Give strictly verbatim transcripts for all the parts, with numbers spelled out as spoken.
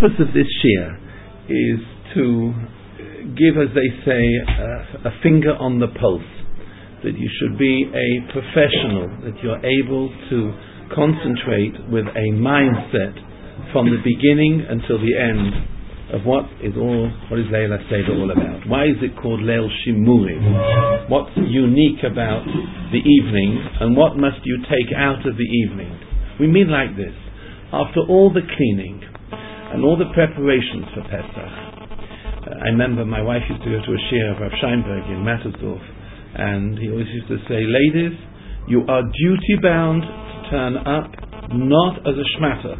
purpose of this shir is to give, as they say, uh, a finger on the pulse, that you should be a professional, that you're able to concentrate with a mindset from the beginning until the end of what is all what is Leil HaSeder all about. Why is it called Leil Shimurim? What's unique about the evening, and what must you take out of the evening? We mean like this: after all the cleaning and all the preparations for Pesach, uh, I remember my wife used to go to a shir of Rav Scheinberg in Mattersdorf, and he always used to say, "Ladies, you are duty bound to turn up not as a shmatter,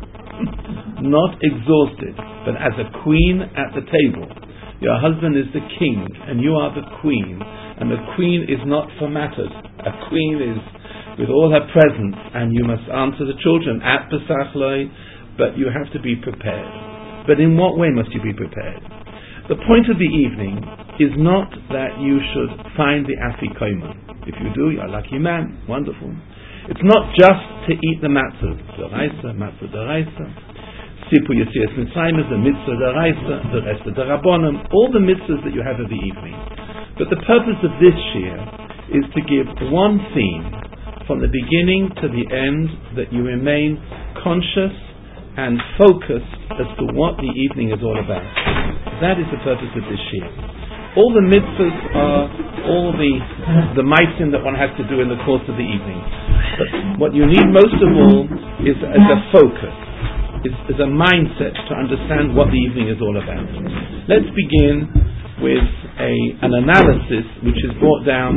not exhausted, but as a queen at the table. Your husband is the king, and you are the queen, and the queen is not formatted. A queen is with all her presence, and you must answer the children at Pesach Loi, but you have to be prepared." But in what way must you be prepared? The point of the evening is not that you should find the afikoman. If you do, you're a lucky man, wonderful. It's not just to eat the matzah, d'oraisa, matzah d'oraisa. Sipu Yetzias Mitzrayim is the mitzvah d'oraisa, the rest of the rabbonim, all the mitzvahs that you have of the evening. But the purpose of this shir is to give one theme from the beginning to the end, that you remain conscious and focused as to what the evening is all about. That is the purpose of this shir. All the mitzvahs are all the the meisim that one has to do in the course of the evening. But what you need most of all is, is a focus, is, is a mindset to understand what the evening is all about. Let's begin with a an analysis which is brought down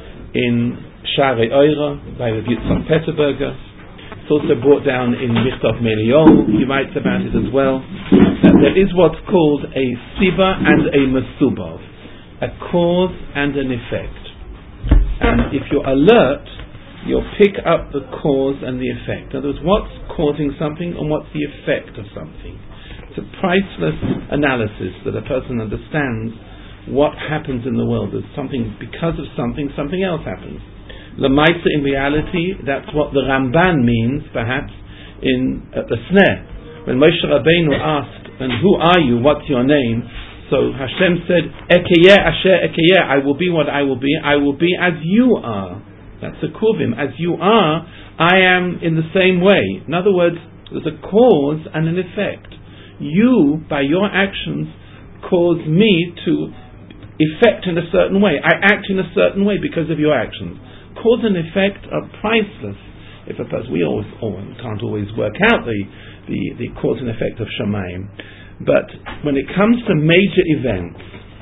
in Sharei Oira by Rav Yitzchak Peterburger. It's also brought down in Michtav Meliol. He writes about it as well. That there is what's called a siba and a mesubav, a cause and an effect. And if you're alert, you'll pick up the cause and the effect. In other words, what's causing something and what's the effect of something. It's a priceless analysis that a person understands what happens in the world. There's something, because of something, something else happens. L'maisa, in reality, that's what the Ramban means, perhaps, in uh, the snare. When Moshe Rabbeinu asked, "And who are you? What's your name?" So Hashem said, "Ekeyeh asher ekeyeh, I will be what I will be. I will be as you are." That's a kuvim. As you are, I am in the same way. In other words, there's a cause and an effect. You, by your actions, cause me to effect in a certain way. I act in a certain way because of your actions. Cause and effect are priceless. If a person, we always oh, can't always work out the, the, the cause and effect of Shamayim, but when it comes to major events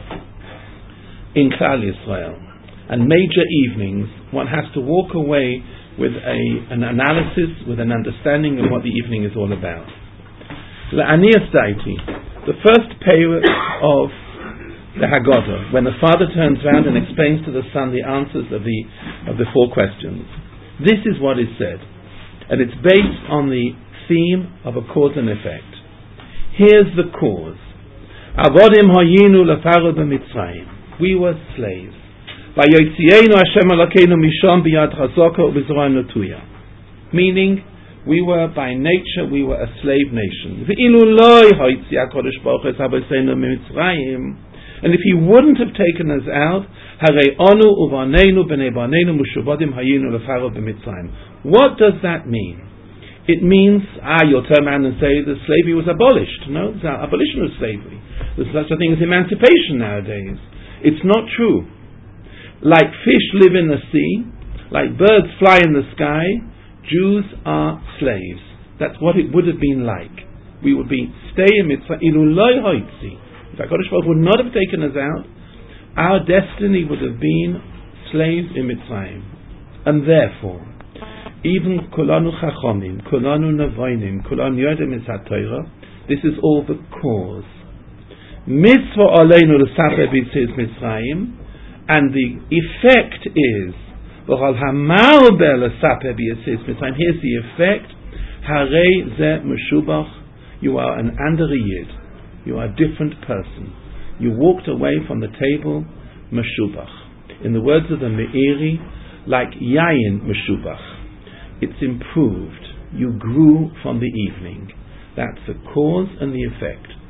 in Klal Yisrael and major evenings, one has to walk away with a an analysis, with an understanding of what the evening is all about. La'aniyas Daiti, the first payment of the Haggadah, when the father turns around and explains to the son the answers of the of the four questions. This is what is said, and it's based on the theme of a cause and effect. Here's the cause. Avodim hayinu lefaro b'Mitzrayim. We were slaves. Vayotzienu Hashem Elokeinu misham biyad chazaka u'b'zorah natuya. Meaning, we were by nature, we were a slave nation. Ve'ilu lo hoytzi HaKadosh Baruch Hu es avoseinu miMitzrayim. And if he wouldn't have taken us out, Harei onu uvaneinu b'nei baneinu mushuvadim hayinu lefaro b'Mitzrayim. What does that mean? It means, ah, you'll turn around and say that slavery was abolished. No, it's not abolition of slavery. There's such a thing as emancipation nowadays. It's not true. Like fish live in the sea, like birds fly in the sky, Jews are slaves. That's what it would have been like. We would be stay in Mitzrayim. Ilu loy hoitzi. If HaKadosh Baruch Hu would not have taken us out, our destiny would have been slaves in Mitzrayim. And therefore, even Kulanu Chachomim, Kulanu Navoinim, Kulanu Yodem is HaTorah, this is all the cause. Mitzvah Aleinu L'Saper B'Yetzias Mitzrayim, and the effect is, V'chol Hamarbe L'Saper B'Yetzias Mitzrayim, here's the effect, Harei Ze Meshubach, you are an andere Yid. You are a different person. You walked away from the table, meshubach. In the words of the Meiri, like yayin meshubach. It's improved. You grew from the evening. That's the cause and the effect.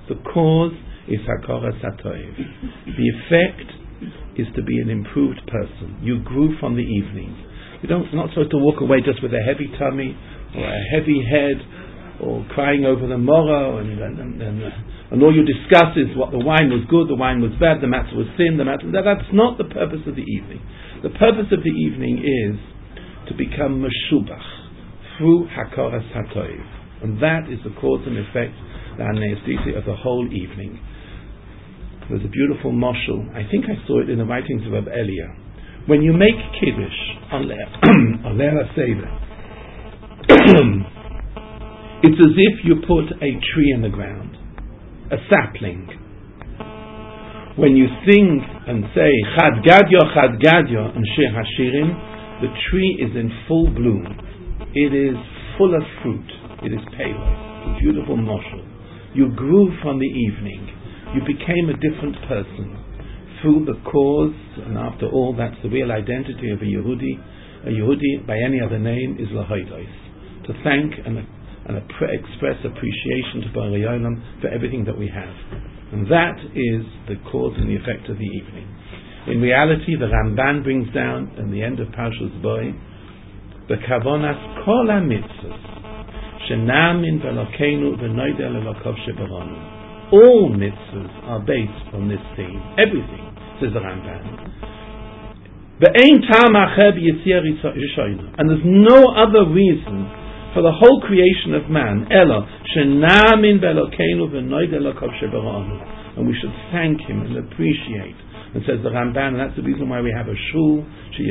The cause is Hakoras HaToiv. The effect is to be an improved person. You grew from the evening. You don't, you're not supposed to walk away just with a heavy tummy or a heavy head or crying over the morrow and and, and, and, and all you discuss is what the wine was good, the wine was bad, the matzah was thin, the matzah... That, that's not the purpose of the evening. The purpose of the evening is to become meshubach through Hakoras HaToiv. And that is the cause and effect, the anesthesia of the whole evening. There's a beautiful moshel. I think I saw it in the writings of Reb Elia. When you make Kiddush on Leila Seder, it's as if you put a tree in the ground, a sapling. When you sing and say Chad Gadyo, Chad Gadyo and Shir Hashirim, the tree is in full bloom. It is full of fruit. It is pale. A beautiful moshel. You grew from the evening. You became a different person through the cause, and after all, that's the real identity of a Yehudi. A Yehudi, by any other name, is Lahodos. To thank and, and express appreciation to Borei Olam for everything that we have. And that is the cause and the effect of the evening. In reality, the Ramban brings down, in the end of Parshas Bo, the Kavonas Kol HaMitzvos, Shenamin Velokeinu V'noideh Lelokov Shebaranu. All mitzvahs are based on this theme. Everything, says the Ramban. And there's no other reason for the whole creation of man, Ella, and we should thank him and appreciate. And says the Ramban, and that's the reason why we have a shul.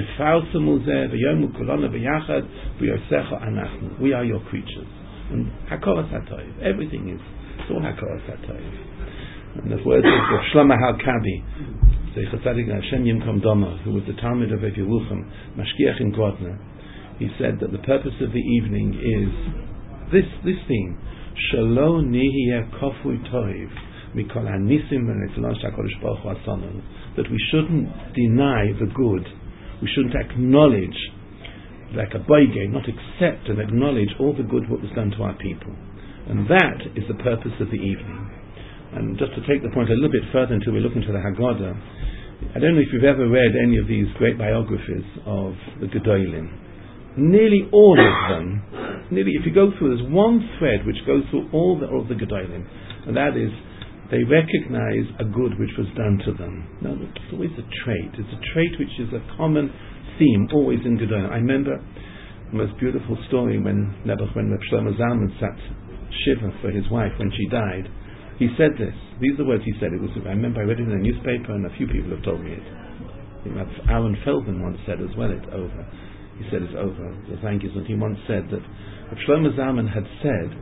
We are your creatures. And Hakoras HaToiv, everything is. It's all Hakoras HaToiv. And the words of Shlomo HaKabi, Zecher Tzadik Hashem Yimkom Doma, who was the Talmud of Ev Yerucham, Mashgiach in Grodno, he said that the purpose of the evening is this this theme: Shelo nihiyeh kofui toiv mikol hanisim v'nefilot HaKadosh Baruch Hu asanu. That we shouldn't deny the good, we shouldn't acknowledge, like a boige, not accept and acknowledge all the good what was done to our people. And that is the purpose of the evening. And just to take the point a little bit further until we look into the Haggadah, I don't know if you've ever read any of these great biographies of the Gedolim. Nearly all of them, nearly, if you go through, there's one thread which goes through all the, all the Gedolim, and that is, they recognize a good which was done to them. Now, it's always a trait. It's a trait which is a common theme, always in Gedolim. I remember the most beautiful story when Nebuch, when Reb Shlomo Zalman sat shiva for his wife when she died. He said this. These are the words he said. It was. I remember I read it in a newspaper, and a few people have told me it. You know, Aaron Feldman once said as well, it's over. He said it's over. So thank you. And he once said that Reb Shlomo Zalman had said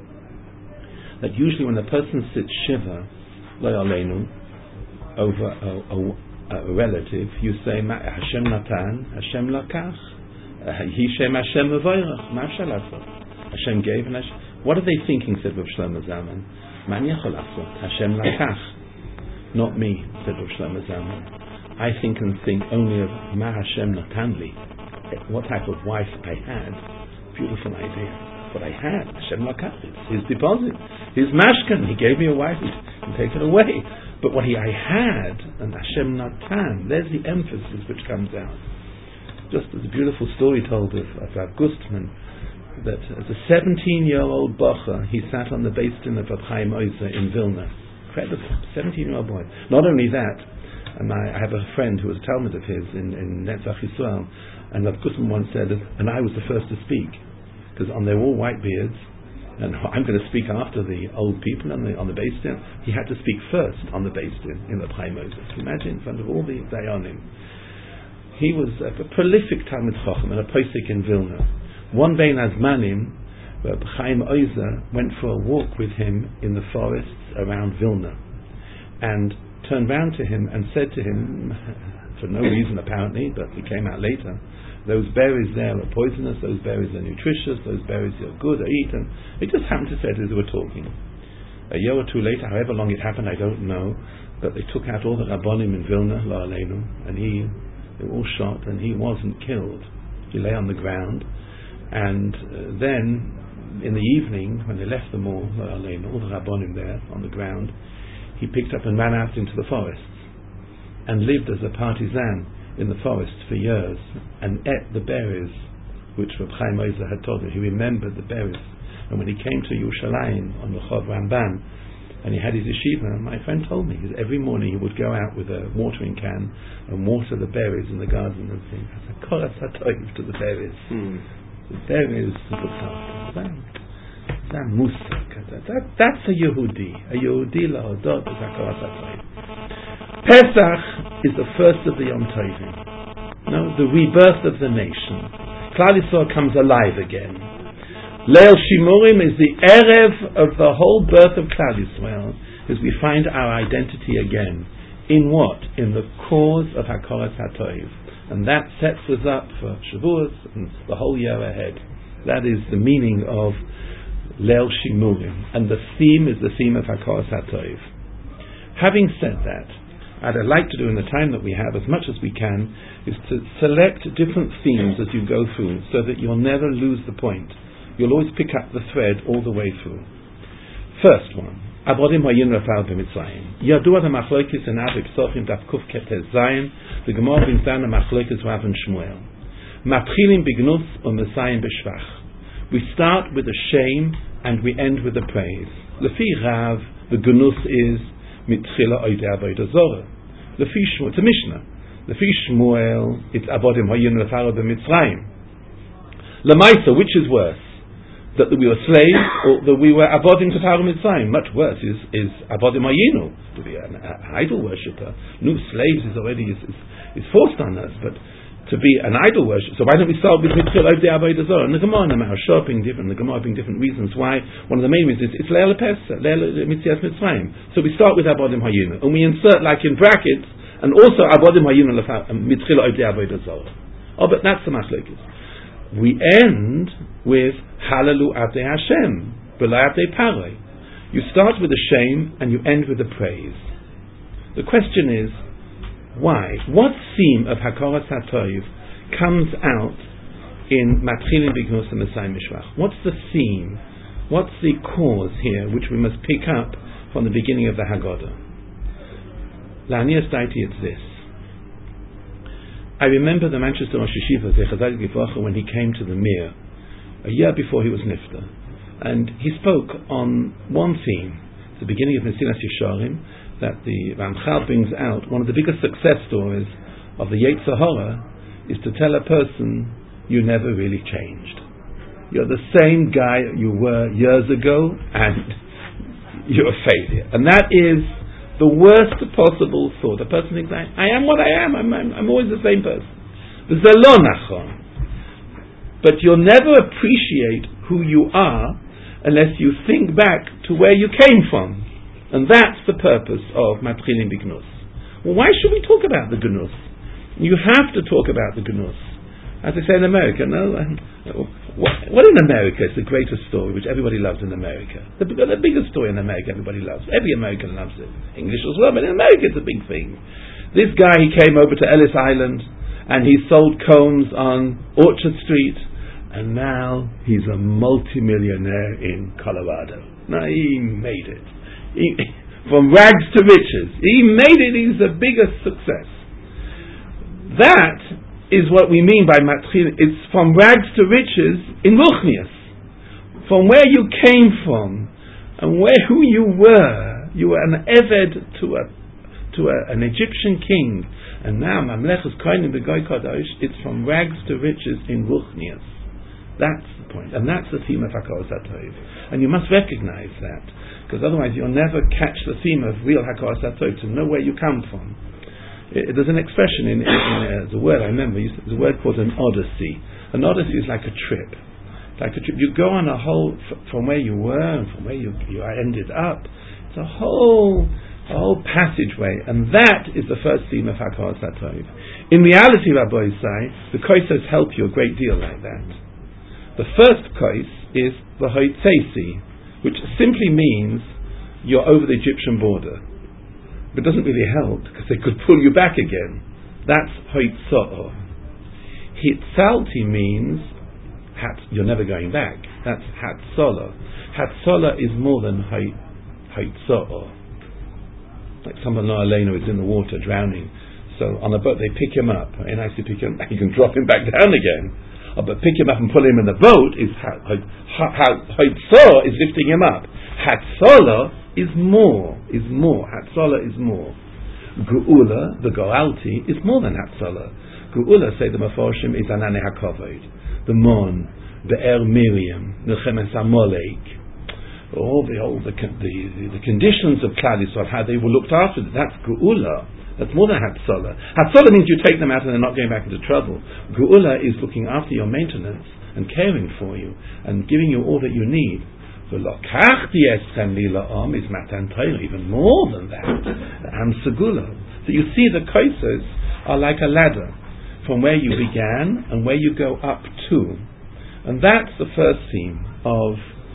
that usually when a person sits shiva, lo aleinu, over a, a, a relative, you say Hashem natan, Hashem lakach, Hishem Hashem mevayrach, ma shall Hashem gave and Hashem. What are they thinking? Said Rav Shlomo Zalman. Man yachol asot, Hashem lakach, not me. Said Rav Shlomo Zalman. I think and think only of ma Hashem natan li. What type of wife I had? Beautiful idea. What I had, Hashem lakach, it's his deposit, his mashkan. He gave me a wife, he can take it away. But what he I had, and Hashem natan, there's the emphasis which comes out. Just as a beautiful story told of, of Rav Gustman, that as a seventeen-year-old bocher, he sat on the Beis Din of Rav Chaim Ozer in Vilna. Incredible, seventeen-year-old boy. Not only that, and I, I have a friend who was a Talmud of his in, in Netzach Yisrael, and Rav Gustman once said, and I was the first to speak, because on they were all white beards, and I'm going to speak after the old people on the on the Beis Din. He had to speak first on the Beis Din in Rav Chaim Ozer. Imagine in front of all the Dayanim. He was a, a prolific Talmud Chacham and a posek in Vilna. One day in Azmanim, Reb Chaim Ozer went for a walk with him in the forests around Vilna, and turned round to him and said to him, for no reason apparently, but it came out later, those berries there are poisonous, those berries are nutritious, those berries are good, are eaten. It just happened to say it as they were talking. A year or two later, however long it happened, I don't know, but they took out all the Rabbonim in Vilna, La Aleinu, and he, they were all shot, and he wasn't killed. He lay on the ground. And uh, then in the evening, when they left the mall, all the Rabbonim there on the ground, he picked up and ran out into the forests and lived as a partisan in the forest for years and ate the berries which Reb Chaim Ozer had told him. He remembered the berries. And when he came to Yerushalayim on Rehov Ramban and he had his yeshiva, my friend told me that every morning he would go out with a watering can and water the berries in the garden and think, Koras HaTov to the berries. Hmm. The berries looked after. That musak. That, that's a Yehudi. A Yehudi la'odot is Koras HaTov. Pesach is the first of the Yom Tovim. No, the rebirth of the nation. Klal Yisrael comes alive again. Leil Shimurim is the erev of the whole birth of Klal Yisrael, as we find our identity again. In what? In the cause of HaKoras HaTov. And that sets us up for Shavuos and the whole year ahead. That is the meaning of Leil Shimurim. And the theme is the theme of HaKoras HaTov. Having said that, what I'd like to do in the time that we have, as much as we can, is to select different themes as you go through, so that you'll never lose the point. You'll always pick up the thread all the way through. First one, Abodim Hayin Rafal B'Mitzrayim. Yadua the Machlokes in Avik Sochim Daf Kuf Ketez Zayin. The Gemara brings down the Machlokes Rav and Shmuel. Matchilim Bignus u'Mesayim B'Shvach. We start with the shame and we end with the praise. Lefi Rav, the Gnus is Mitchila Oidei Avodah Zorah. Lefi Shmuel, it's a Mishnah. Lefi Shmuel, it's Abodim Hayin Rafal B'Mitzrayim. Lamaisa, which is worse? That we were slaves, or that we were avodim to Param Mitzrayim? Much worse is, is avodim hayinu, to be an uh, idol worshipper. No, slaves is already is, is, is forced on us, but to be an idol worshipper. So why don't we start with Mitzvah of the Avodah Zorah? And the Gemara are sharping different. The Gemara being different reasons why. One of the main reasons is it's Leil Pesach, Leil Mitzvah Mitzrayim. So we start with avodim hayinu, and we insert like in brackets, and also avodim hayinu Mitzvah of the Avodah Zorah. Oh, but that's the machlokes. We end with Hallelu Atei Hashem, B'lai Atei Paroi. You start with the shame and you end with the praise. The question is, why? What theme of HaKoras HaTov comes out in Matchilim Bignus and Mesayim B'Shvach? What's the theme? What's the cause here which we must pick up from the beginning of the Haggadah? La'aniyas Daiti, it's this. I remember the Manchester Rosh Yeshiva, Zechazal Givracha, when he came to the Mir, a year before he was Nifta, and he spoke on one theme, the beginning of Mesilas Yesharim, that the Ramchal brings out. One of the biggest success stories of the Yetzer Hara is to tell a person, you never really changed. You're the same guy you were years ago, and you're a failure. And that is the worst possible thought. A person thinks, I, I am what I am, I'm, I'm, I'm always the same person. But you'll never appreciate who you are unless you think back to where you came from. And that's the purpose of Matchilim Bignus. Well, why should we talk about the Gnus? You have to talk about the Gnus. As I say in America, no? What, what in America is the greatest story which everybody loves in America? The, the biggest story in America everybody loves. Every American loves it. English as well, but in America it's a big thing. This guy, he came over to Ellis Island and he sold combs on Orchard Street, and now he's a multimillionaire in Colorado. Now he made it. He, from rags to riches. He made it. He's the biggest success. That is what we mean by matchil. It's from rags to riches in Ruchnius. From where you came from and where who you were. You were an Eved to a to a, an Egyptian king, and now Mamlechus Kohanim B'Goy Kadosh. It's from rags to riches in Ruchnius. That's the point, and that's the theme of HaKoras HaTov. And you must recognize that, because otherwise you'll never catch the theme of real HaKoras HaTov, to know where you come from. It, there's an expression in, in, in uh, the word I remember. There's a word called an odyssey. An odyssey is like a trip. Like a trip, you go on a whole f- from where you were and from where you you ended up. It's a whole a whole passageway, and that is the first theme of HaKoras HaTov. In reality, Rabbi say, the koisos help you a great deal like that. The first kos is the hoitzesi, which simply means you're over the Egyptian border. But it doesn't really help, because they could pull you back again. That's hoitzo'o. Hitzalti means you're never going back. That's Hatzola. Hatzola is more than Haitzo'o. Like someone Aleinu is in the water drowning. So on a boat they pick him up. And I say pick him up, you can drop him back down again. Oh, but pick him up and put him in the boat is Haitzo'o is lifting him up. Hatzola is more, is more. Hatzola is more. Geula, the Goalti, is more than Hatzola. Geula, say the Meforshim, is Anane HaKavod, the Mon, the Er Miriam, the Chemes Amalek, all the all the, the, the conditions of Klal Yisrael, how they were looked after. That's Geula. That's more than Hatzola. Hatzola means you take them out and they're not going back into trouble. Geula is looking after your maintenance and caring for you and giving you all that you need. Is Matan Torah, even more than that. Am Segula. So you see, the Kaisos are like a ladder from where you began and where you go up to, and that's the first theme of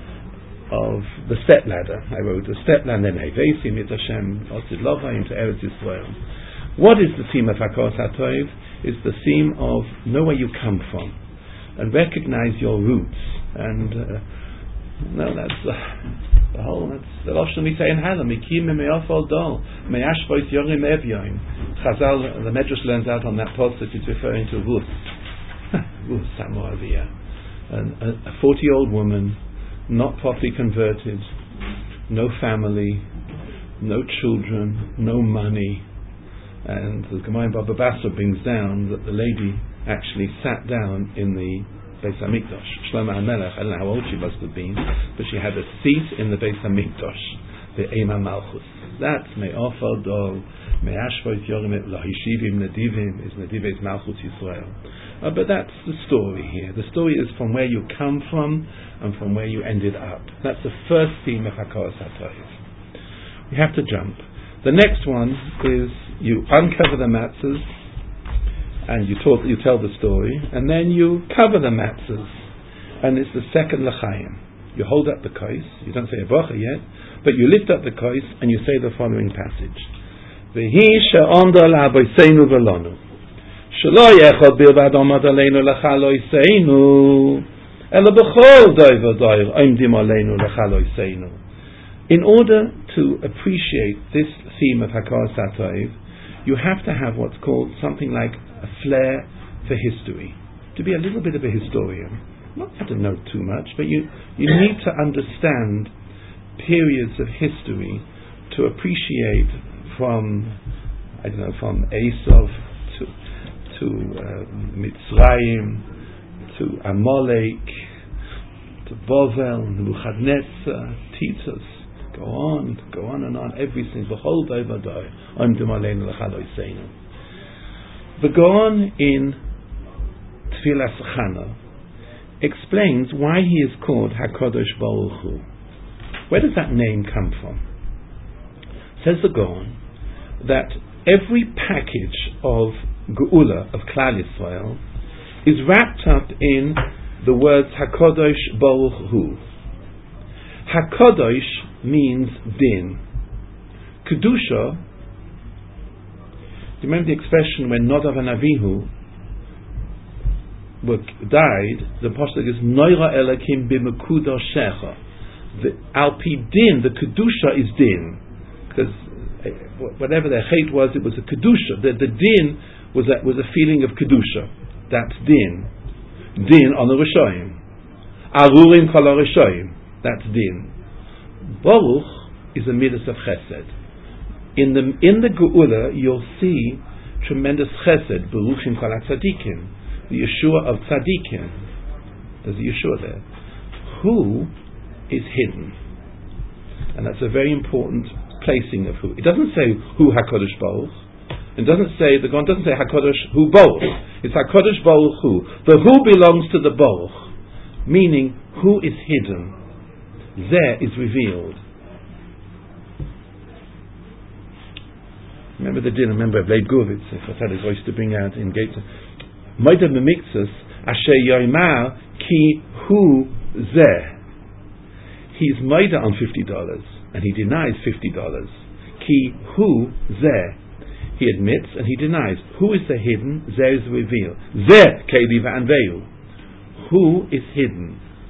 of the step ladder. I wrote the step ladder. Nevesim et Hashem osid lova into Eretz Yisrael. What is the theme of Hakaras HaTov? It's the theme of know where you come from and recognize your roots and. Uh, No, that's uh, the whole. That's the Lashon we say in Halam. Mikim me'afal dol me'ashvois yorim evyoim. Chazal, the Medrash learns out on that pasuk. It's referring to Ruth, Ruth Samoavia, a forty-year-old woman, not properly converted, no family, no children, no money, and the Gemara Baba Basra brings down that the lady actually sat down in the Beis Hamikdash. Shlomo HaMelech, I don't know how old she must have been, but she had a seat in the Beis Hamikdash, the Eima Malchus. That's Me'ofal Dol, Me'ashvoit Yorim Lahishivim Nedivim, is Nedivim Malchus Yisrael. Uh, but that's the story here. The story is from where you come from and from where you ended up. That's the first theme of Hakaras HaTov. We have to jump. The next one is you uncover the matzahs, and you talk, you tell the story, and then you cover the matzahs, and it's the second l'chaim. You hold up the kos, you don't say a bracha yet, but you lift up the kos and you say the following passage: V'hi she'onda la'aboseinu v'lonu, shelo yechod bilvad omad aleinu l'chaloiseinu, ela b'chol doiv v'doir omdim aleinu l'chaloiseinu. In order to appreciate this theme of Hakaras HaTov, you have to have what's called something like a flair for history, to be a little bit of a historian. Not have to know too much, but you, you need to understand periods of history to appreciate from, I don't know, from Esav to to uh, Mitzrayim, to Amalek, to Bovel, Nebuchadnezzar, Titus. Go on, go on and on, every single, behold, Ovadai, I'm Dumaleinu L'chaloiseinu. The Gaon in Tfilas Chana explains why he is called HaKadosh Baruch Hu. Where does that name come from? Says the Gaon that every package of Geula, of Klal Yisrael, is wrapped up in the words HaKadosh Baruch Hu. HaKadosh means din. Kedusha, you remember the expression when Nadav and Avihu were, died, the pasuk is Noira Elakim b'mekudoshecha. The Alpi din, the Kedusha is din. Because whatever their hate was, it was a Kedusha. The, the din was a, was a feeling of Kedusha. That's din. Din on the Rishoyim. Arurim kol ha-Rishoyim. That's din. Baruch is a midas of chesed. In the in the Geula, you'll see tremendous chesed. Baruchim kol ha-tzadikim, the Yeshua of tzadikim. There's a Yeshua there. Who is hidden, and that's a very important placing of who. It doesn't say who Hakadosh Baruch. It doesn't say the God doesn't say Hakadosh Hu Baruch. It's Hakadosh Baruch Hu. The who belongs to the Baruch, meaning who is hidden. There is revealed. Remember the din, remember Blade Gurvitz, if I had his voice to bring out in Gates. Moida Memiksus, Asher Yoimar, Ki Hu Zeh. He's Moida on fifty dollars, and he denies fifty dollars. Ki Hu Zeh. He admits and he denies. Who is the hidden? Zeh is the reveal. Zeh Kediva and Veil. Who is hidden?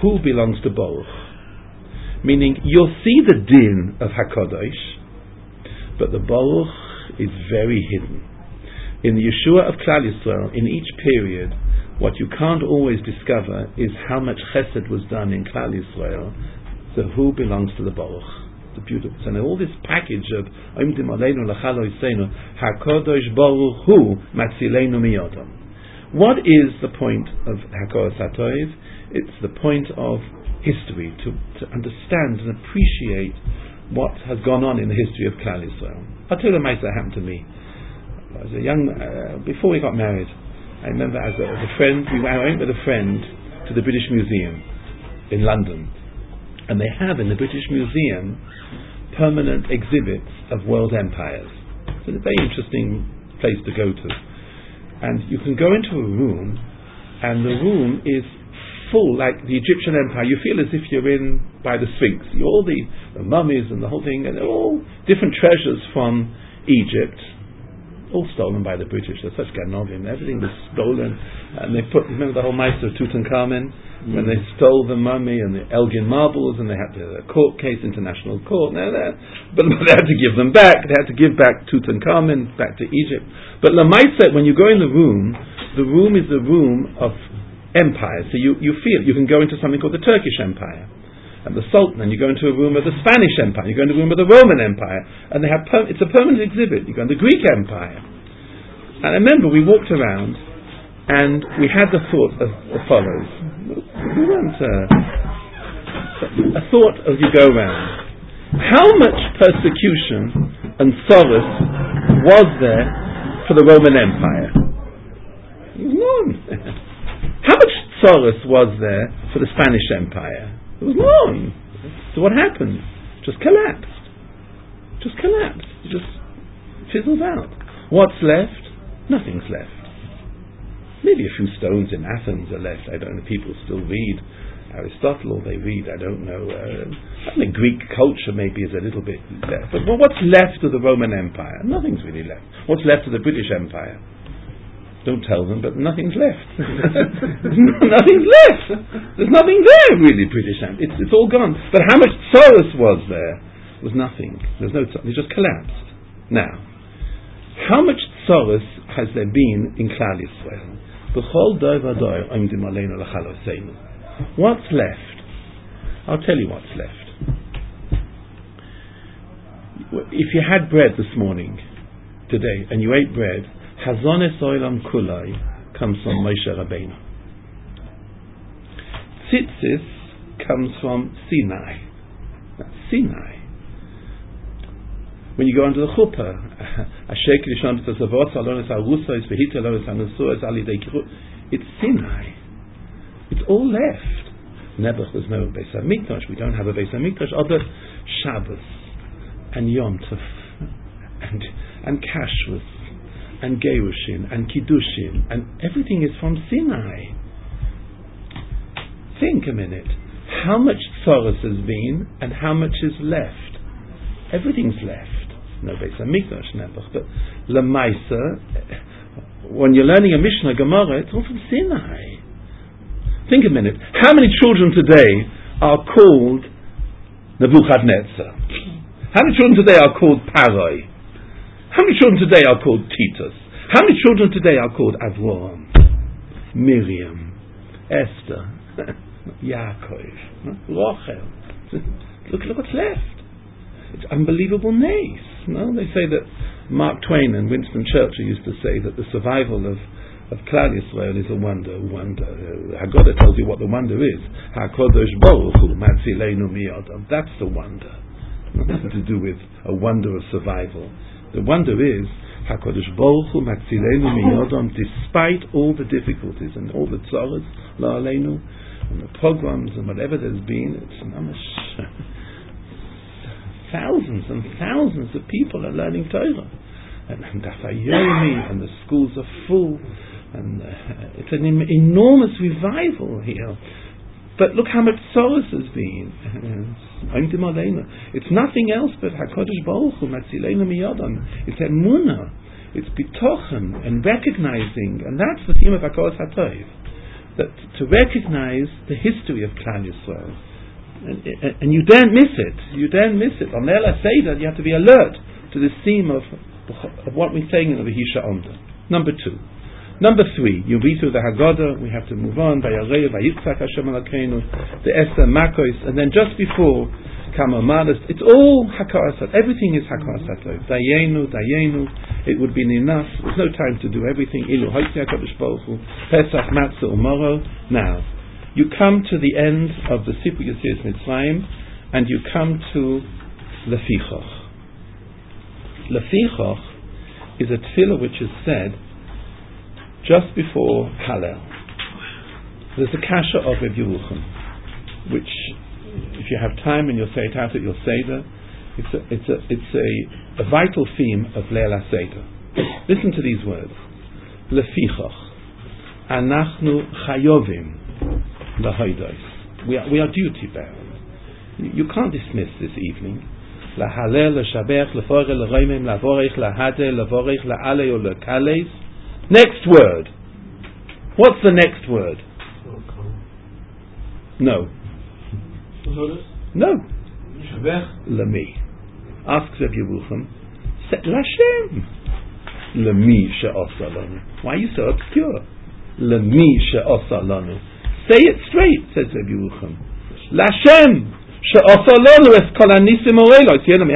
who belongs to Baruch. Meaning, you'll see the din of HaKadosh, but the Baruch is very hidden. In the Yeshua of Klal Yisrael, in each period, what you can't always discover is how much chesed was done in Klal Yisrael, so who belongs to the Baruch. The beautiful. So now all this package of Oimdim Aleinu L'Chalo Yiseinu HaKadosh Baruch Hu Matzileinu Miyodam. What is the point of Hakoras HaTov? It's the point of history, to, to understand and appreciate what has gone on in the history of Klal Yisrael. I'll tell you a matter that happened to me. As a young, uh, before we got married, I remember as a, as a friend, we went, I went with a friend to the British Museum in London, and they have in the British Museum permanent exhibits of world empires. It's a very interesting place to go to. And you can go into a room, and the room is full, like the Egyptian Empire. You feel as if you're in by the Sphinx. You're all the, the mummies and the whole thing, and they're all different treasures from Egypt, all stolen by the British. They're such ganovim. Everything was stolen, and they put. Remember the whole Meister of Tutankhamen, mm. when they stole the mummy and the Elgin marbles, and they had the court case, international court. Now, but they had to give them back. They had to give back Tutankhamen back to Egypt. But Lamaisa, when you go in the room, the room is the room of empire. So you, you feel, you can go into something called the Turkish Empire and the Sultan, and you go into a room of the Spanish Empire, you go into a room of the Roman Empire, and they have per- it's a permanent exhibit. You go into the Greek Empire. And I remember we walked around and we had the thought as, as follows. We weren't uh, a thought as you go around. How much persecution and solace was there for the Roman Empire? None. How much solace was there for the Spanish Empire? There was none. So what happened? Just collapsed. Just collapsed. Just fizzled out. What's left? Nothing's left. Maybe a few stones in Athens are left. I don't know. People still read Aristotle, or they read, I don't know. Uh, I think Greek culture maybe is a little bit left. But what's left of the Roman Empire? Nothing's really left. What's left of the British Empire? Don't tell them, but nothing's left. Nothing's left. There's nothing there, really, British Empire. It's, it's all gone. But how much solace was there? Was nothing. There's no. It just collapsed. Now, how much solace has there been in Klal Yisrael? B'chol dor v'dor oimdim aleinu l'chalo seinu. What's left? I'll tell you what's left. If you had bread this morning, today, and you ate bread, Hazones Olam Kulai comes from Moshe Rabbeinu. Tzitzis comes from Sinai. That's Sinai. When you go under the chuppah, it's Sinai. It's all left. Nebuch, there's no Beis HaMikdash. We don't have a Beis HaMikdash. Other Shabbos and Yom Tov and and Kashrus and Gerushin and Kiddushin, and everything is from Sinai. Think a minute. How much tzoros has been and how much is left? Everything's left. No Beis HaMikdash, Nebuch, but Lamaisa, when you're learning a Mishnah Gemara, it's all from Sinai. Think a minute. How many children today are called Nebuchadnezzar? How many children today are called Paroi? How many children today are called Titus? How many children today are called Avram, Miriam, Esther, Yaakov, Rachel? Look, look what's left. It's unbelievable names. No, they say that Mark Twain and Winston Churchill used to say that the survival of of Klal Yisrael is a wonder. Wonder. Uh, Haggadah tells you what the wonder is. HaKadosh Baruch Hu Matzileinu Miyodam. That's the wonder. Nothing to do with a wonder of survival. The wonder is HaKadosh Baruch Hu Matzileinu Miyodam, despite all the difficulties and all the tzaras, La Aleinu, and the pogroms and whatever there's been. It's mamash. Thousands and thousands of people are learning Torah, and, and Daf Yomi, and the schools are full, and uh, it's an em- enormous revival here. But look how much solace has been. It's nothing else but HaKadosh Baruch Hu Matzileinu Miyodam. It's emunah, it's bitochen, and recognizing, and that's the theme of Hakoras HaTov. that to recognize the history of Klal Yisrael. And, and, and you daren't miss it. You daren't miss it. On Leil HaSeder, you have to be alert to this theme of, of what we're saying in the V'hisha Omda. Number two. Number three, you read through the Haggadah, we have to move on, Vayarei, Vayitzak Hashem Elokeinu, the Esther Makos, and then just before Kama Malas, it's all Hakaras, everything is Hakaras Hatov. Dayenu, Dayenu, it would be enough, there's no time to do everything. Ilu Hoitzi HaKadosh Baruch Hu, Pesach, Matzah, Umoro. Now, you come to the end of the Sipur Yetzias Mitzrayim, and you come to Lefichoch. Lefichoch is a tefillah which is said just before Hallel. There's a kasha of Reb Yerucham, which, if you have time and you'll say it out at your Seder, it's a, it's a, it's a, a vital theme of Leil HaSeder. Listen to these words. Lefichoch, anachnu chayovim lahodos. We are, we are duty bound. You can't dismiss this evening. Lahalel, leshabech, leforel, leroimim, lavorech, lahade, lavorech, laalei, or lekales. Next word. What's the next word? No. No. Lemi. Asks Reb Yerucham. Lashem. Lemi she'osa lanu. Why are you so obscure? Lemi she'osa lanu. Say it straight, says Reb Yerucham. Lashem she'osa lanu es kol hanisim orelos.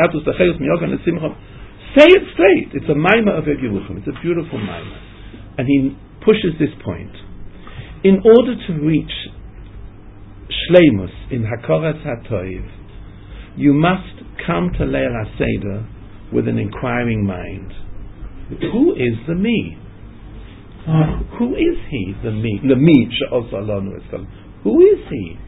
Say it straight. It's a maimah of Reb Yerucham. It's a beautiful maimah. And he pushes this point. In order to reach Shleimus in Hakaras HaToiv, you must come to Leil HaSeder with an inquiring mind. Who is the me? Uh, who is he, the me? The me, who is he?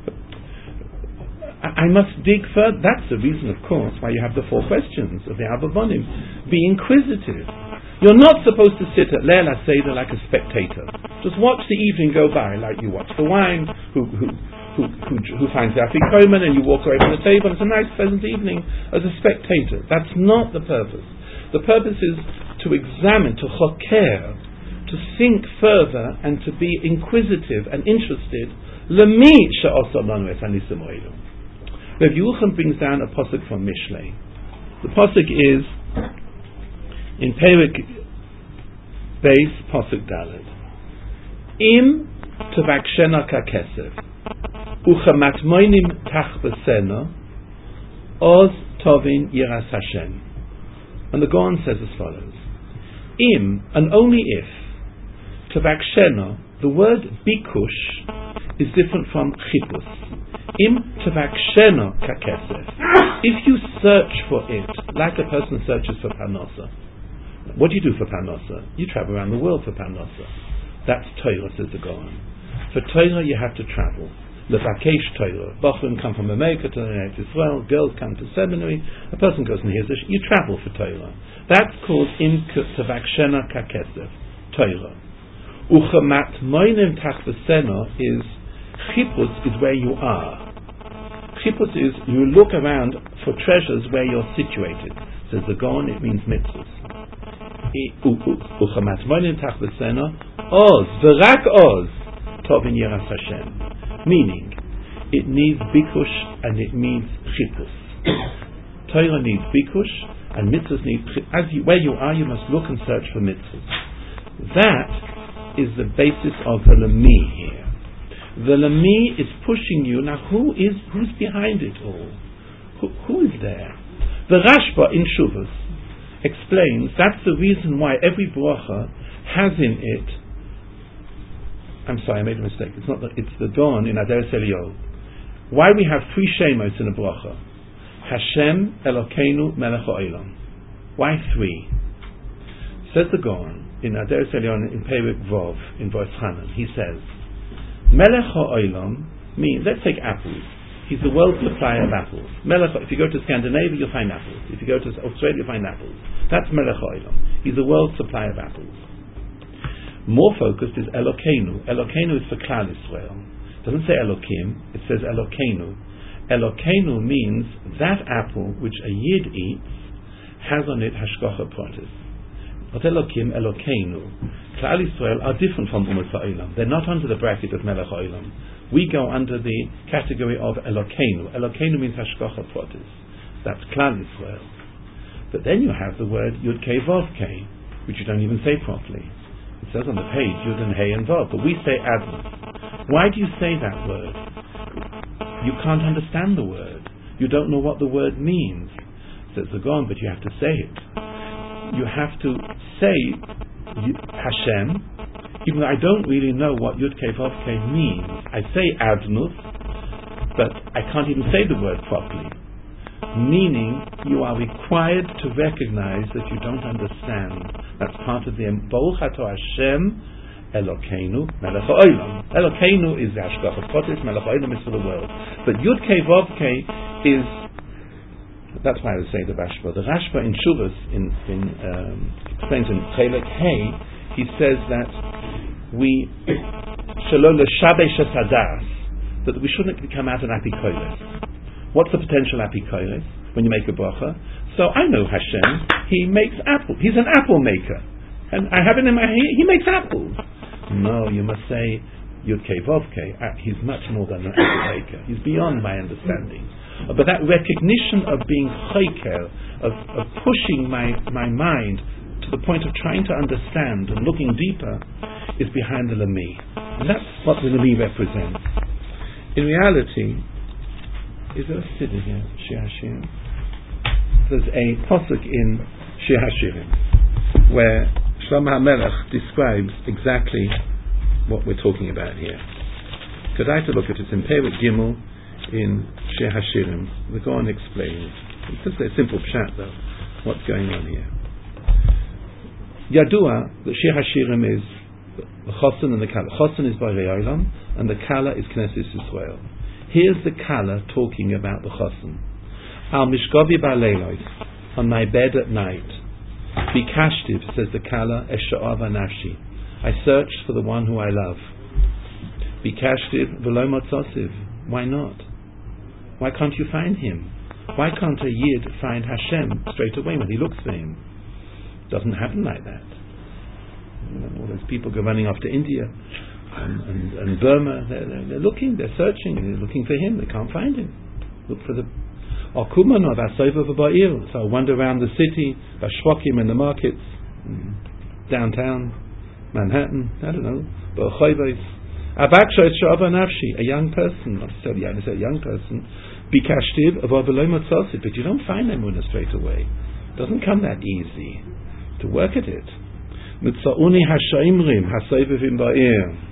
I, I must dig further. That's the reason, of course, why you have the four questions of the Ababonim. Be inquisitive. You're not supposed to sit at Leil HaSeder like a spectator. Just watch the evening go by like you watch the wine, who who who who, who finds the afikoman, and you walk away from the table. It's a nice, pleasant evening as a spectator. That's not the purpose. The purpose is to examine, to choker, to think further, and to be inquisitive and interested. Lemi she'osa lanu es hanisim oelu. Reb Yerucham brings down a pasuk from Mishlei. The pasuk is in Perik Beis Pasuk Daled. Im tevakshena kakesef uchamatmoinim tachbesena oz tovin yiras Hashem. And the Gaon says as follows: Im, and only if, tevakshena, the word bikush is different from chipus. Im tevakshena kakesef. If you search for it like a person searches for parnasa. What do you do for parnasa? You travel around the world for parnasa. That's Torah, says the Gaon. For Torah, you have to travel. Levakesh Torah. Bochum come from America to Israel. Girls come to seminary. A person goes and hears this. You travel for Torah. That's called Im Tevakshena Kakesef. Torah. Uchamat Moinim Tachbesena is Chiputz is where you are. Chiputz is you look around for treasures where you're situated. Says the Gaon, it means mitzvahs. Uchamat Moinim Tachbesena Oz V'rak Oz Tovin Yiras Hashem. Meaning, it needs bikush and it needs chipus. Torah needs bikush and mitzvahs need chipus. As you, where you are, you must look and search for mitzvahs. That is the basis of the lemi here. The lemi is pushing you. Now, who is who's behind it all? Who, who is there? The Rashba in Shuvas explains that's the reason why every bracha has in it. I'm sorry, I made a mistake. It's not the, it's the Gaon in Aderes Eliyahu. Why we have three shemos in a bracha? Hashem, Elokeinu, Melech HaOlam. Why three? Says the Gaon in Aderes Eliyahu in Perik Vov in Vos Chanan. He says, Melech HaOlam means, let's take apples. He's the world supplier of apples. Melech, if you go to Scandinavia, you'll find apples. If you go to Australia, you'll find apples. That's Melech HaOlam. He's the world supplier of apples. More focused is Elokeinu. Elokeinu is for Klal Yisrael. It doesn't say Elokim, it says Elokeinu. Elokeinu means that apple which a Yid eats has on it Hashgacha Pratis. Not Elokim, Elokeinu. Klal Yisrael are different from Ummah Ha'olam. They're not under the bracket of Melech Ha'olam. We go under the category of Elokeinu. Elokeinu means Hashgacha Pratis. That's Klal Yisrael. But then you have the word Yud Kei Vav Kei, which you don't even say properly. It says on the page Yud and Hey and Vav, but we say Adnus. Why do you say that word? You can't understand the word. You don't know what the word means. Says the Gaon, but you have to say it. You have to say Hashem, even though I don't really know what Yud Kei Vav Kei means. I say Adnus, but I can't even say the word properly. Meaning, you are required to recognize that you don't understand. That's part of the Baruch Ato Hashem Elokeinu Melech Ha'olam. Elokeinu is the Hashgacha Pratis, Melech Ha'olam is for the world. But Yud Kei Vav Kei is, that's why I was saying the Rashba. The Rashba in Shuvas, in, in, um, explains in Chelek Hey, he says that we, Shelo L'Shabesh Hadas, that we shouldn't become out an apikoiles. What's the potential apikoiles when you make a bracha? So I know Hashem, He makes apples. He's an apple maker. And I have it in my he, he makes apples. No, you must say Yud Kei Vav Kei. He's much more than an apple maker. He's beyond my understanding. But that recognition of being chayker, of, of pushing my, my mind to the point of trying to understand and looking deeper, is behind the Lami. And that's what the Lami represents. In reality, is there a siddur here? Shir Hashirim? There's a posuk in Shir Hashirim where Shlomo HaMelech describes exactly what we're talking about here. Could I have to look at it? It's in Perek Gimel in Shir Hashirim. The Gaon explains. It's just a simple pshat though. What's going on here? Yadua, the Shir Hashirim is the Chosin and the Kala. Chosin is Borei Olam and the Kala is Knesset Yisrael. Here's the Kala talking about the Chosin. Al Mishkovi Ba'leilos, on my bed at night. Bikashtiv, says the Kala, Esha'ava Nafshi. I searched for the one who I love. Bikashtiv V'lo Motzosiv. Why not? Why can't you find him? Why can't a Yid find Hashem straight away when he looks for him? Doesn't happen like that. You know, all those people go running off to India and, and, and Burma. They're, they're, they're looking, they're searching, they're looking for him. They can't find him. Look for the Okumanov, Asova V'Ba'ir. So I wander around the city, Bashwakim in the markets, downtown, Manhattan, I don't know, Ba'Choyvos. Avaksha Sha'ava Nafshi, a young person, not necessarily a young person, Bikashtiv, Avavaloy Motzosiv, but you don't find Emunah straight away. It doesn't come that easy to work at it. Mitza'uni Hashaimrim, Hasovivim Ba'ir.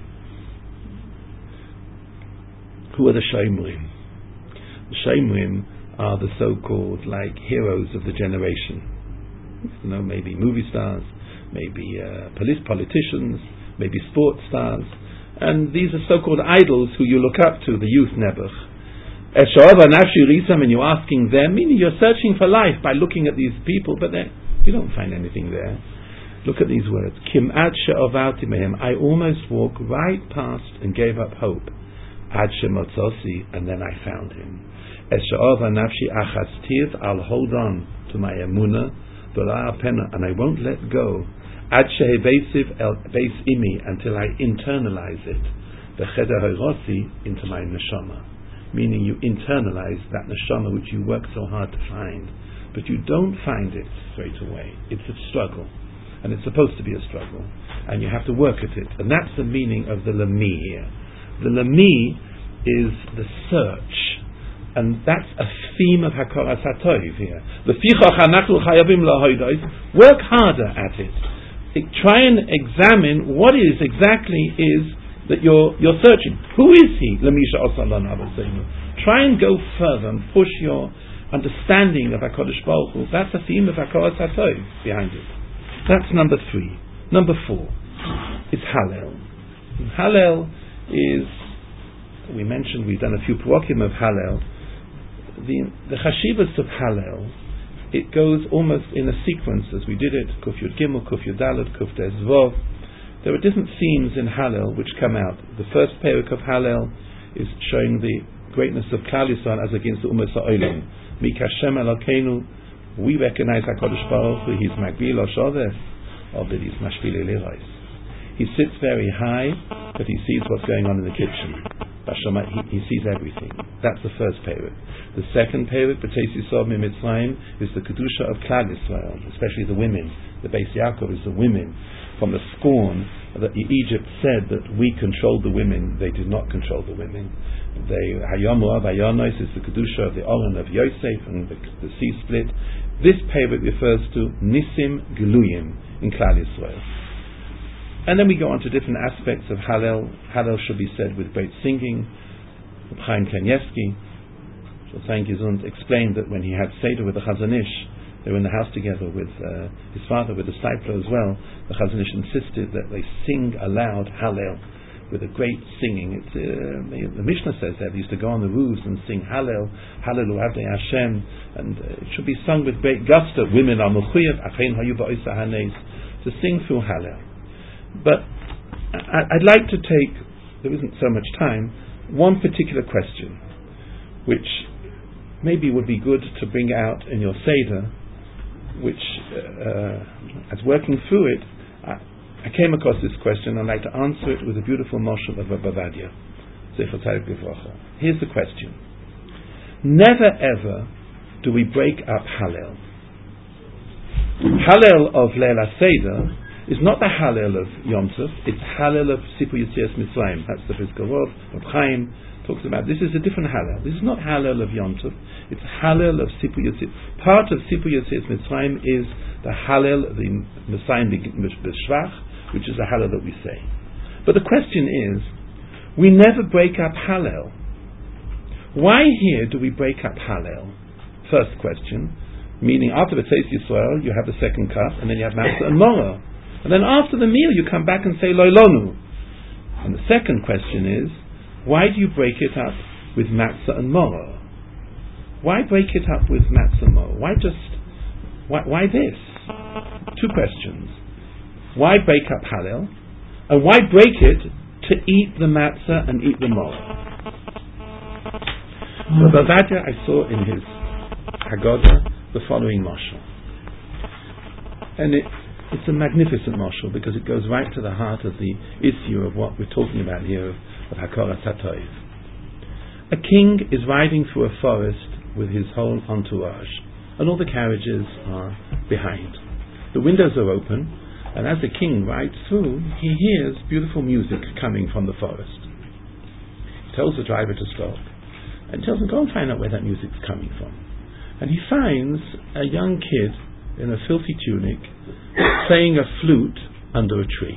Who are the Shaimrim? The Shaimrim are the so-called like heroes of the generation. You know, maybe movie stars, maybe uh, police politicians, maybe sports stars, and these are so-called idols who you look up to, the youth Nebuch. Esha'ava Nafshi Risam, and you're asking them, meaning you're searching for life by looking at these people, but you don't find anything there. Look at these words. Kim'at she'avati mehem. I almost walked right past and gave up hope. Ad she'motzosi, and then I found him. Esha'ava Nafshi achastiv. I'll hold on to my emunah, and I won't let go. Ad she'hebeisiv el beis imi, until I internalize it. B'cheder ha'rosi, into my neshama. Meaning you internalize that neshama which you work so hard to find, but you don't find it straight away. It's a struggle, and it's supposed to be a struggle, and you have to work at it. And that's the meaning of the Lami here. The Lami is the search, and that's a theme of Hakaras HaTov here. Lefichach anachnu chayavim lahodos. Work harder at it. Try and examine what is exactly is that you're you're searching. Who is he? Lamisha Osalon Abasenu. Try and go further and push your understanding of HaKadosh Baruch Hu. That's the theme of Hakaras HaTov behind it. That's number three. Number four is Hallel. Hallel is, we mentioned, we've done a few parokim of Hallel. The the chashivas of Hallel, it goes almost in a sequence as we did it. Kuf Yud Gimel, Kuf Yud Dalet, Kuf Tes Vov. There are different themes in Hallel which come out. The first parak of Hallel is showing the greatness of Klal Yisrael as against the Ummah Ha'olam. Mikashem Elokeinu, we recognize HaKadosh Baruch Hu, He's Magbil Oshoves, or that He's Mashpil Eliros. He sits very high, but he sees what's going on in the kitchen. He, he sees everything. That's the first Perek. The second Perek, B'teis Yisrael Mitzrayim, is the Kedusha of Klal Yisrael, especially the women. The Beis Yaakov is the women. From the scorn that Egypt said that we controlled the women, they did not control the women. They Hayom Moav Hayonos is the Kedusha of the Oren of Yosef, and the, the sea split. This Perek refers to Nisim Geluyim in Klal Yisrael. And then we go on to different aspects of Hallel. Hallel should be said with great singing. Chaim Kanievsky, Shulchan Gesund, explained that when he had Seder with the Chazon Ish, they were in the house together with uh, his father, with the disciple as well. The Chazon Ish insisted that they sing aloud Hallel with a great singing. It's, uh, the, the Mishnah says that they used to go on the roofs and sing Hallel, Hallelu Avdei Hashem, and uh, it should be sung with great gusto. Women are mechuyev, achein hayu ba'osa hanes, to sing through Hallel. But I'd like to take, there isn't so much time, one particular question, which maybe would be good to bring out in your Seder, which, uh, as working through it, I, I came across this question, and I'd like to answer it with a beautiful moshel of Rabbi Ovadia. Here's the question. Never ever do we break up Hallel. Hallel of Leil HaSeder is not the Hallel of Yom Tov, it's Hallel of Sipur Yetzias Mitzrayim. That's the Pizkei Rov. Reb Chaim talks about this is a different Hallel. This is not Hallel of Yom Tov, it's Hallel of Sipur Yetzias. Part of Sipur Yetzias Mitzrayim is the Hallel, the Messiah B'Shvach, which is the Hallel that we say. But the question is, we never break up Hallel. Why here do we break up Hallel? First question, meaning after the B'teis Yisrael, you have the second cup, and then you have Matzah and Morah. And then after the meal you come back and say Loilonu. And the second question is, why do you break it up with Matzah and Morah? Why break it up with Matzah and Morah? Why just, why, why this? Two questions. Why break up Hallel? And why break it to eat the Matzah and eat the Morah? So Ovadia, I saw in his Haggadah the following mashal. And it It's a magnificent mashal because it goes right to the heart of the issue of what we're talking about here of, of Hakoras HaToiv. A king is riding through a forest with his whole entourage, and all the carriages are behind. The windows are open, and as the king rides through, he hears beautiful music coming from the forest. He tells the driver to stop, and tells him, go and find out where that music's coming from. And he finds a young kid in a filthy tunic, playing a flute under a tree.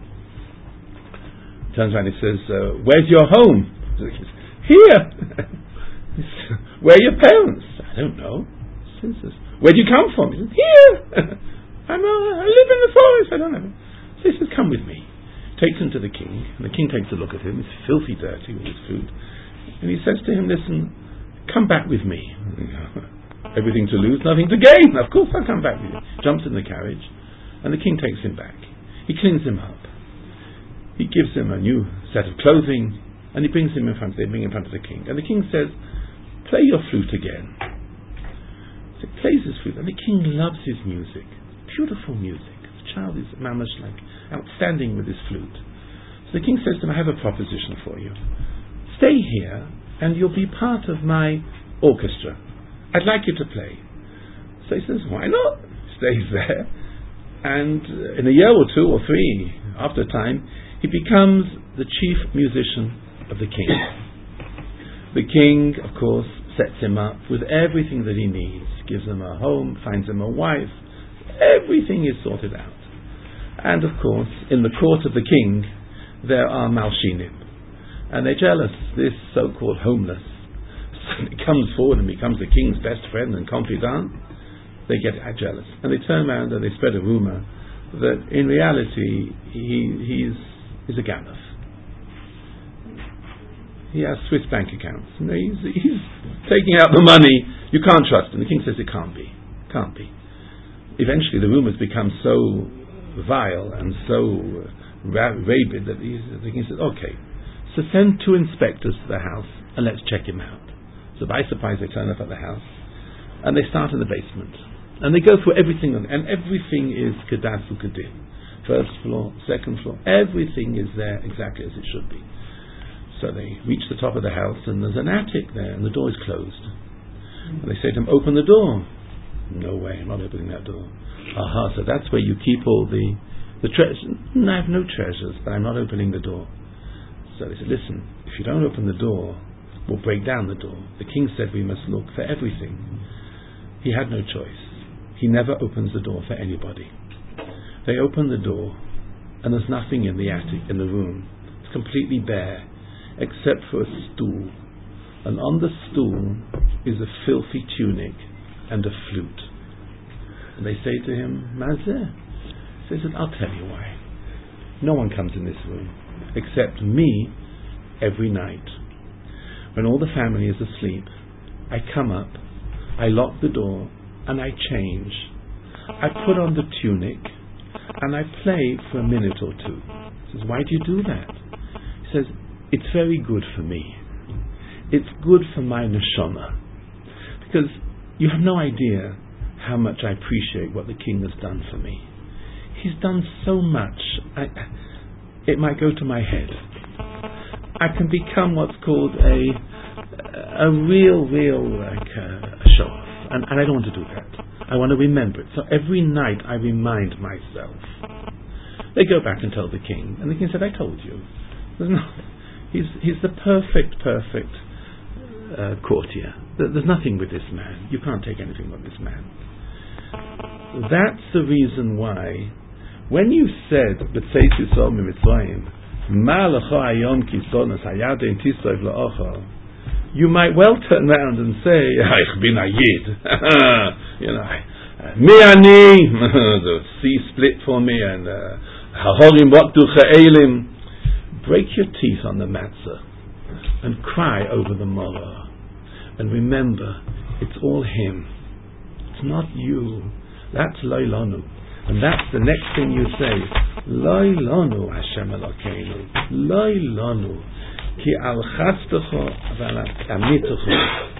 He turns around and he says, uh, where's your home? Here! Where are your parents? I don't know. He says, where do you come from? He says, here! I'm a, I live in the forest, I don't know. So he says, come with me. Takes him to the king, and the king takes a look at him. He's filthy dirty with his flute. And he says to him, listen, come back with me. Everything to lose, nothing to gain. Of course I'll come back with you. Jumps in the carriage, and the king takes him back. He cleans him up. He gives him a new set of clothing, and he brings him in front. They bring him in front of the king, and the king says, "Play your flute again." So he plays his flute, and the king loves his music. Beautiful music. The child is mamash like outstanding with his flute. So the king says to him, "I have a proposition for you. Stay here, and you'll be part of my orchestra. I'd like you to play." So he says, "Why not?" Stays there, and in a year or two or three after time, he becomes the chief musician of the king. The king, of course, sets him up with everything that he needs, gives him a home, finds him a wife. Everything is sorted out. And of course, in the court of the king, there are Malshinim, and they're jealous. This so-called homeless He comes forward and becomes the king's best friend and confidant. They get jealous, and they turn around and they spread a rumor that in reality he he's he's a Ganav. He has Swiss bank accounts. And he's he's taking out the money. You can't trust him. The king says it can't be, can't be. Eventually, the rumors become so vile and so ra- rabid that he's, the king says, "Okay, so send two inspectors to the house and let's check him out." So by surprise they turn up at the house, and they start in the basement, and they go through everything, and everything is kedas u'kedin. first floor, second floor, everything is there exactly as it should be. So they reach the top of the house and there's an attic there and the door is closed. And they say to him, open the door. No way, I'm not opening that door. Aha, so that's where you keep all the, the treasures. No, I have no treasures, but I'm not opening the door. So they said, listen, if you don't open the door, we'll break down the door. The king said we must look for everything. He had no choice. He never opens the door for anybody. They open the door and there's nothing in the attic, in the room. It's completely bare, except for a stool. And on the stool is a filthy tunic and a flute. And they say to him, Mazeh. He says, I'll tell you why. No one comes in this room except me every night. When all the family is asleep, I come up, I lock the door, and I change. I put on the tunic, and I play for a minute or two. He says, why do you do that? He says, it's very good for me. It's good for my neshama. Because you have no idea how much I appreciate what the king has done for me. He's done so much, I, it might go to my head. I can become what's called a a real, real like uh, a show off, and, and I don't want to do that. I want to remember it. So every night I remind myself. They go back and tell the king, and the king said, "I told you. There's no, he's he's the perfect, perfect uh, courtier. There's nothing with this man. You can't take anything from this man." That's the reason why, when you said "B'tzeis Yisrael miMitzrayim," Ma lecha hayom kisonos hayadein tisov la'ocha, you might well turn around and say, "Ich bin a Yid." You know, "Mi ani," the sea split for me, and hahorim waqtu cha'elim. Break your teeth on the matzah and cry over the maror, and remember, it's all him. It's not you. That's Loi Lanu. And that's the next thing you say. Loi Lanu Hashem Elokeinu. Loi Lanu. Ki al chastecho v'al amitecho.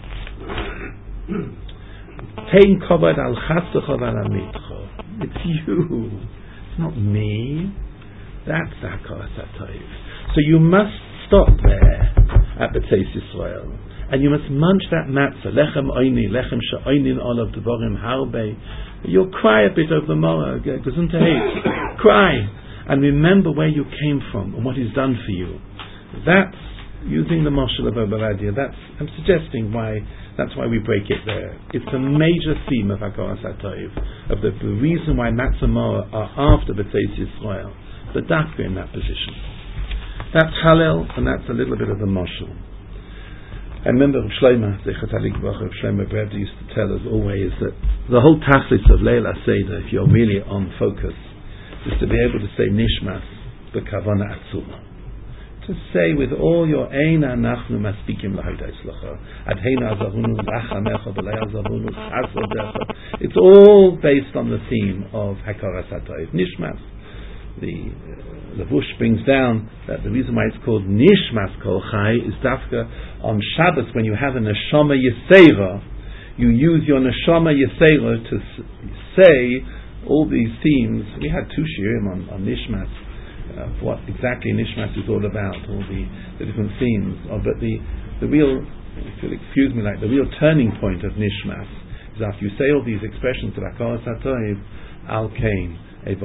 Tein kobad al chastecho v'al amitecho. It's you. It's not me. That's Hakaras HaTov. So you must stop there at B'tzeis Yisrael. And you must munch that matzah, lechem oini, lechem she'oinin olav devarim harbe. You'll cry a bit over the maror, gesundheit, cry, and remember where you came from and what he's done for you. That's using the mashal of Obadiah. That's I'm suggesting why. That's why we break it there. It's a major theme of Hakaras HaTov, of the, the reason why matzah maror are after B'tzeis Yisrael. The dakka in that position. That's Hallel, and that's a little bit of the mashal. I remember Rav Shlomo, Zecher Tzadik Levracha, Rav Shlomo Brevda used to tell us always that the whole tachlis of Leil HaSeder, if you're really on focus, is to be able to say Nishmas b'kavana atzuma. To say with all your Ein anachnu maspikim l'hodas lecha, adheina azarunu rachamecha v'lei azarunu chasodecha. It's all based on the theme of Hakaras HaTov. Nishmas. The uh, Levush brings down that the reason why it's called Nishmas Kol Chai is dafka on Shabbos, when you have a Neshama Yisera, you use your Neshama Yisera to s- say all these themes. We had two shiurim on, on Nishmas, uh, what exactly Nishmas is all about, all the, the different themes. Oh, but the, the real, if you'll excuse me, like the real turning point of Nishmas is after you say all these expressions of Hakaras HaTov, Al Kain. It's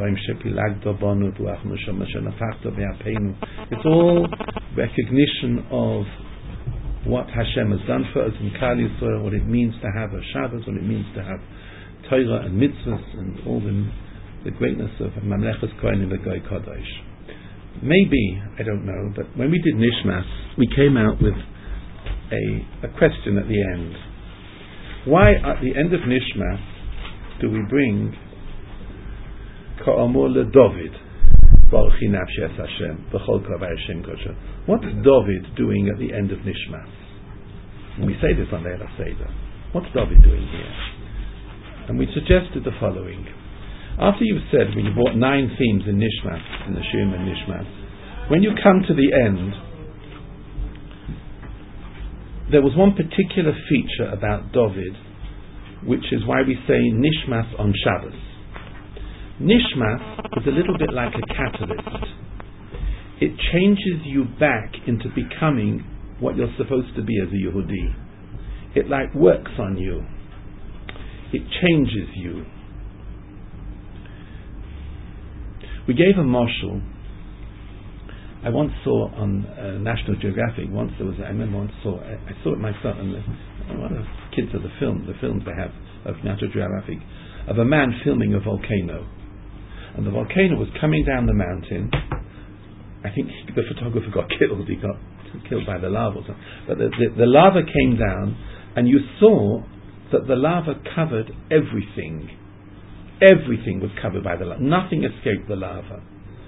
all recognition of what Hashem has done for us in Klal Yisrael, what it means to have a Shabbos, what it means to have Torah and mitzvahs, and all the, the greatness of Mamlechas Kohanim B'Goy Kodesh. Maybe, I don't know, but when we did Nishmas, we came out with a, a question at the end. Why at the end of Nishmas do we bring Ka'amor LeDavid, Baruch Hi Nafshi Es Hashem, B'chol Kavai Hashem Kosher? What's David doing at the end of Nishmas? And we say this on Leil HaSeder. What's David doing here? And we suggested the following. After you've said, when you brought nine themes in Nishmas, in the Shiurim and Nishmas, when you come to the end, there was one particular feature about David, which is why we say Nishmas on Shabbos. Nishmas is a little bit like a catalyst. It changes you back into becoming what you're supposed to be as a Yehudi. It like works on you. It changes you. We gave a marshal. I once saw on uh, National Geographic. Once there was. I remember once saw. I, I saw it myself. And one of the kids of the film, the films they have of National Geographic, of a man filming a volcano, and the volcano was coming down the mountain. I think he, the photographer got killed. He got killed by the lava or something. But the, the, the lava came down, and you saw that the lava covered everything. Everything was covered by the lava. Nothing escaped the lava.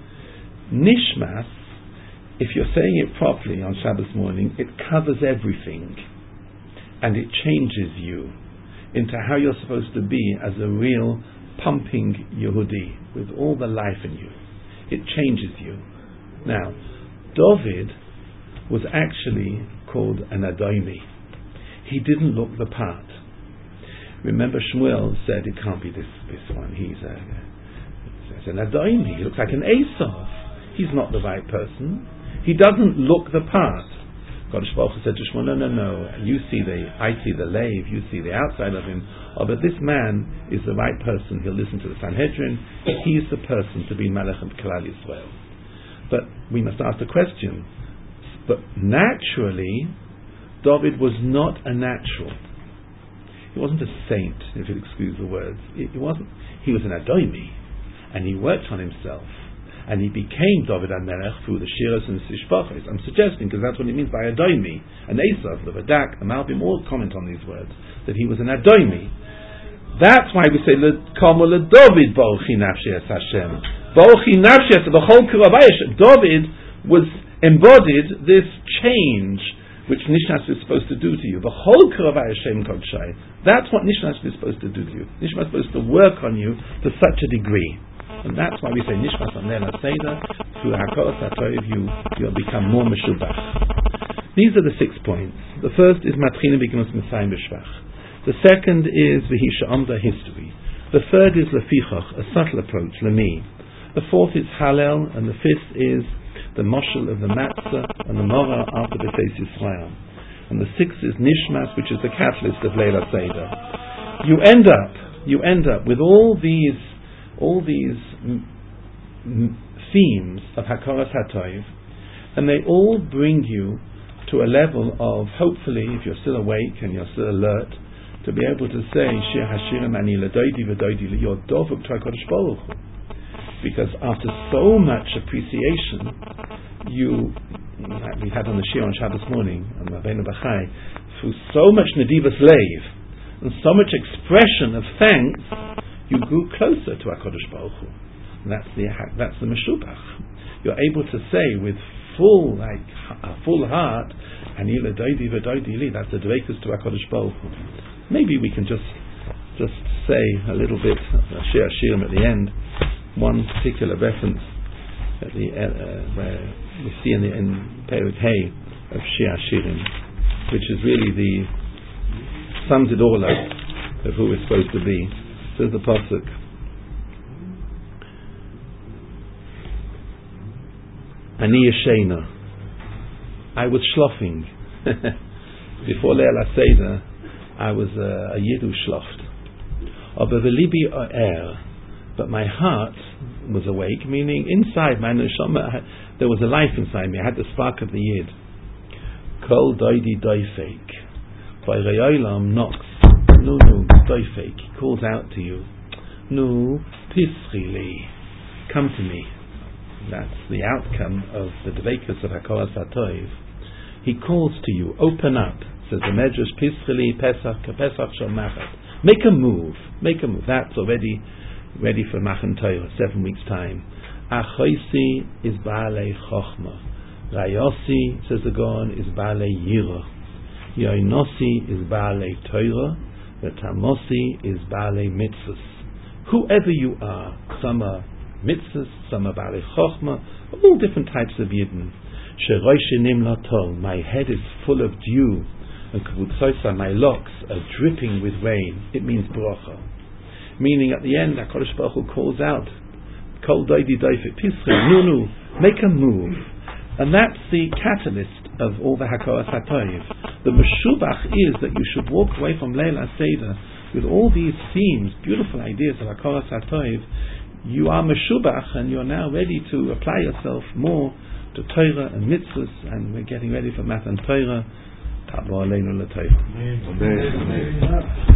Nishmas, if you're saying it properly on Shabbos morning, it covers everything. And it changes you into how you're supposed to be as a real pumping Yehudi with all the life in you. It changes you. Now, David was actually called an Adomi. He didn't look the part. Remember, Shmuel said, it can't be this, this one. He's a, he's an Adomi. He looks like an Esau. He's not the right person. He doesn't look the part. Kodesh Baruch Hu said to Shmuel, no, no, no. You see the, I see the lave. You see the outside of him. Oh, but this man is the right person. He'll listen to the Sanhedrin. He's the person to be Melech and Klal Yisrael. But we must ask the question. But naturally, David was not a natural. He wasn't a saint, if you'll excuse the words. He wasn't. He was an Adomi, and he worked on himself, and he became David HaMelech through the Shiras and Sishpachos. I'm suggesting, because that's what he means by Adomi, an Esav, the Vadak, the Malbim, all comment on these words, that he was an Adomi. That's why we say, L'Komo L'David Baruchi Nafshi Es Hashem. Baruchi Nafshi Es B'chol K'Ravayesh. David was embodied this change which Nishmas is supposed to do to you. The whole K'Ravai Hashem Kodshai. That's what Nishmas is supposed to do to you. Nishmas is supposed to work on you to such a degree. And that's why we say Nishmas on Leila Seder, through Hakoros HaToiv, you, you'll become more Meshubach. These are the six points. The first is Matchina B'Gimus Messiah B'Shvach. The second is V'Hisha Omda, history. The third is Lefichach, a subtle approach, Lemi. The fourth is Hallel, and the fifth is the moshel of the matzah and the morah after B'Teis Yisrael. And the sixth is Nishmas, which is the catalyst of Leila Seder. You end up, you end up with all these, all these m- m- themes of Hakoras HaToiv, and they all bring you to a level of, hopefully, if you're still awake and you're still alert, to be able to say, Shir Hashirim Ani L'Doidi V'Doidi L'Yor Dovuk T'Hakodesh Baruch Hu. Because after so much appreciation, you, like we had on the Shir on Shabbos morning, on Mavenu B'Chai, through so much Nedivas Leiv, and so much expression of thanks, you grew closer to HaKadosh Baruch Hu. And that's the, that's the Meshubach. You're able to say with full, like, a full heart, Ani L'Doidi V'Doidi Li, that's the Dveikus to HaKadosh Baruch Hu. Maybe we can just, just say a little bit, Shir Hashirim at the end, one particular reference at the uh, where we see in the in Perek Hey of Shir Hashirim, which is really the sums it all up of who we're supposed to be. Says the pasuk, Ani Yeshena, I was schloffing before Leila Seder. I was a, a Yidu schloft, aber v'libi er. But my heart was awake, meaning inside my neshama, there was a life inside me. I had the spark of the Yid. Kol doidi doifek. Vayreyolam knocks. No, no, doifek. He calls out to you. No, pischili. Come to me. That's the outcome of the dveikus of Hakoras HaToiv. He calls to you. Open up. Says the Medrash, pischili pesach pesach shel machat. Make a move. Make a move. That's already ready for Matan Torah, seven weeks' time. Achoisi is Baalei Chochma. Rayosi, says the Gaon, is Baalei Yira. Yoinosi is Baalei Torah. Tamosi is Baalei Mitzvahs. Whoever you are, some are Mitzvahs, some are Baalei Chochma, all different types of Yidden. Sheroishi Nimlatol, my head is full of dew, and Kvutzosa, my locks are dripping with rain. It means Bracha. Meaning at the end, HaKadosh Baruch Hu calls out Kol Doidi Doifet Pischa, no, no, make a move. And that's the catalyst of all the Hakoras HaToiv. The Meshubach is that you should walk away from Leil HaSeder with all these themes, beautiful ideas of Hakoras HaToiv. You are Meshubach and you're now ready to apply yourself more to Torah and Mitzvahs, and we're getting ready for Matan Torah. Tabo Aleinu L'Torah.